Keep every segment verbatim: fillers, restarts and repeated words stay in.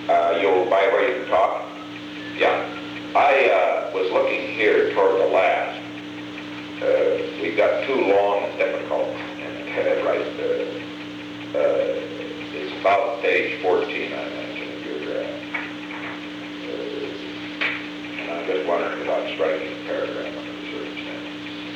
Uh, you'll buy where you can talk? Yeah. I uh, was looking here toward the last. Uh, we've got too long and difficult. And uh, right, uh, uh, it's about page fourteen, I mentioned, of your draft. Uh, and I'm just wondering about striking a paragraph under the circumstances.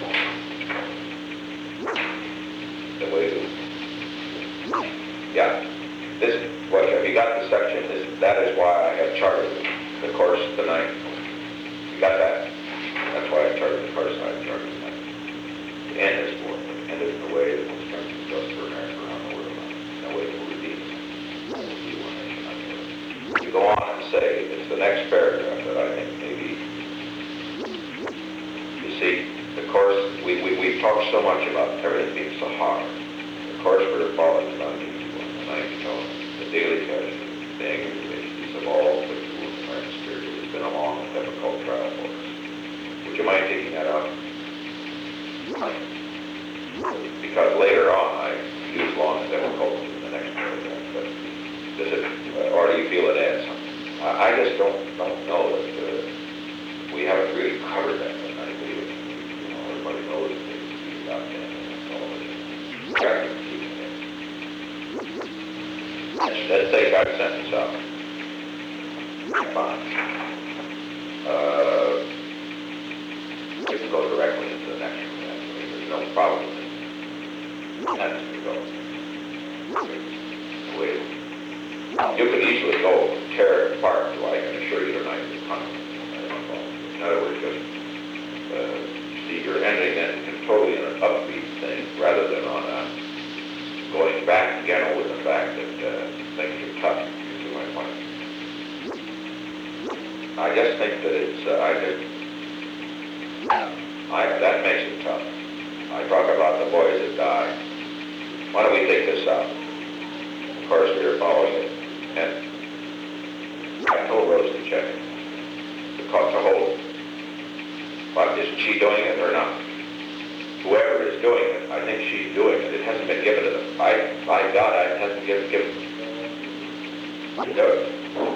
The way to... Yeah. This, what, have you got the section? This, that is why I have charted the course tonight. You got that? That's why I charted the course I charted tonight. The end is for it. End is the way that will strengthen just for America around the world. No way will redeem it. You go on and say, it's the next paragraph that I think maybe, you see, the course, we, we, we've talked so much about everything being so hard. The course for the fall is not easy. You know, the daily test, the angry relations of all the tools of our spirit. It's been a long and difficult trial for us. Would you mind taking that out? Because later on I use long and difficult in the next paragraph. But does it, uh, or do you feel it adds something? I, I just don't don't know that uh, we haven't really covered that. I believe you know, everybody knows that it's about that and all this. Let's take our sentence out. Fine. Uh, we can go directly into the next one. There's no problem with it. That's the go. Wait. You could easily go tear it apart, so I can assure you tonight it's coming. In other words, just uh, see you're ending in totally in an upbeat thing rather than on a going back again over the fact that uh, things are tough. You see my point? I just think that it's, uh, I just, I, that makes it tough. I talk about the boys that die. Why don't we take this out? Of course, we were following it. And I told Rose to check it. To, call, to hold it. But isn't she doing it or not? Whoever is doing it, I think she's doing it. It hasn't been given to them. I, by God, it hasn't been given to them. To do it.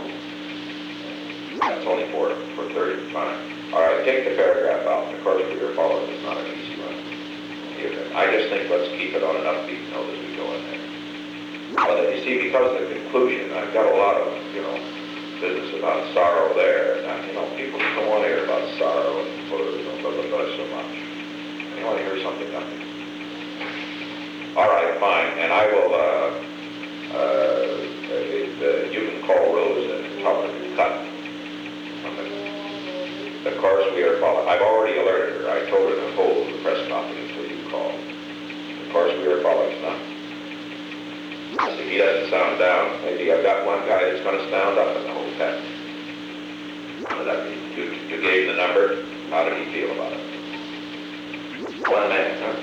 That's only for, for thirty time. All right, take the paragraph out. The course we are following is not an easy one. I just think let's keep it on an upbeat note as we go in there. But you see, because of the conclusion, I've got a lot of, you know, business about sorrow there. And, you know, people don't want to hear about sorrow and you know, blah, blah, blah, so much. You want to hear something else. All right, fine. And I will, uh, uh, it, uh, you can call Rose and tell her to cut from the, the course we are following. I've already alerted her. I told her to hold the press conference until you call. The course we are following is not. If he doesn't sound down, maybe I've got one guy that's going to sound up in the whole test. What does that mean? You, you gave the number. How did he feel about it? One man, huh?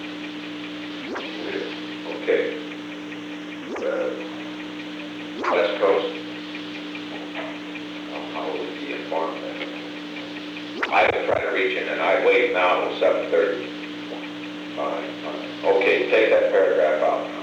Okay. Uh, West Coast. Oh, how will he be informed then? I will try to reach him, and I wait now until seven thirty. Fine, fine. Okay, take that paragraph out.